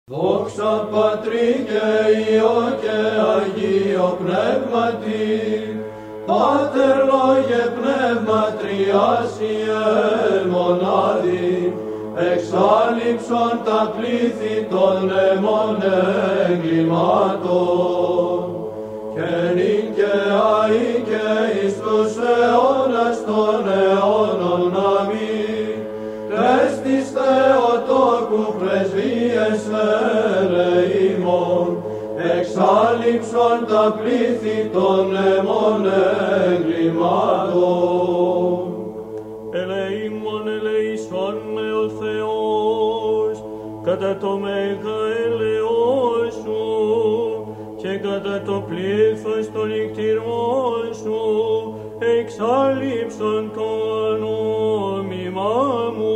Δόξα Πατρί και Υιό και Αγίο Πνεύματι, Πάτερ Λόγε Πνεύμα Τριάσιε μονάδι, εξάλληψον τα πλήθη των λαιμών εγκλημάτων, και νυν και αεί και εις τους αιώνας των αιώνων αμήν. Τέστης Θεοτόκου πρεσβείες ελεήμων, εξάλληψον τα πλήθη των λαιμών εγκλημάτων. Ελεήμων ελεήσον με ο Θεός, κατά το μέγα ελεός σου, και κατά το πλήθος των νυχτηρών σου, εξάλληψον το νόμιμά μου.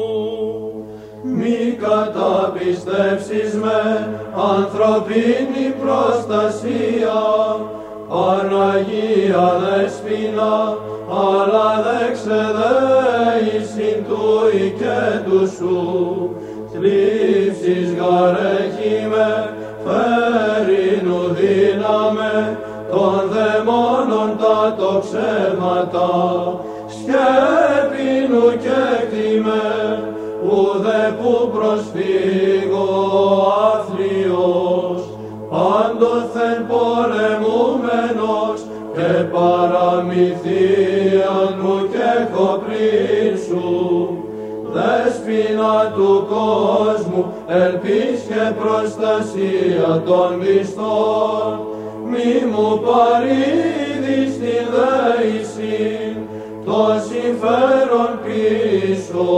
Μη καταπιστεύσεις με ανθρωπίνη προστασία, Παναγία Δεσποινα, αλλά δέξε δεήσιν του οικέτου σου, θλίψεις γαρέχημε, φέρεινου δύναμε, των δαιμόνων τα τοξέματα, σκέπινου και κτήμε, ουδε που προσφύγω αθλίος, πάντοθεν πολεμούμενος, και παραμυθίαν μου και κοπλήν σου, Δέσποινα του κόσμου, ελπίς και προστασία των πιστών, μη μου παρήδεις την δέησιν, το συμφέρον πίσω.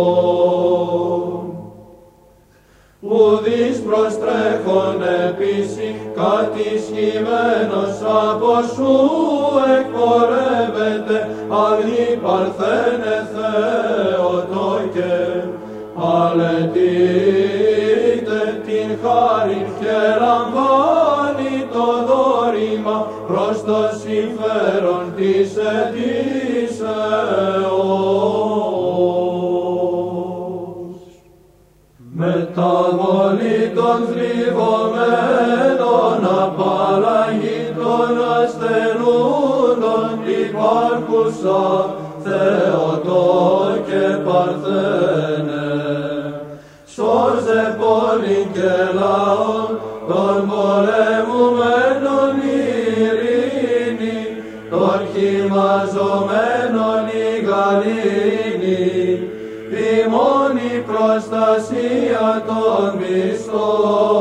Ουδείς προστρέχον επίση, κατησχημένος από σου εκπορεύεται, αγνή παρθένε Θεοτόκε, αλετείτε την χάρη και λαμβάνει το δώρημα προς το συμφέρον της αιτήσεως. Μεταβολή των θλιβωμένων, απαλλαγή των ασθενούντων, υπάρχουσα Θεοτόκε Παρθένε. Σώζε πόλην και λαόν των πολεμουμένων ειρήνη, των χυμαζομένων η γαλήνη, η μόνη προστασία των πιστών.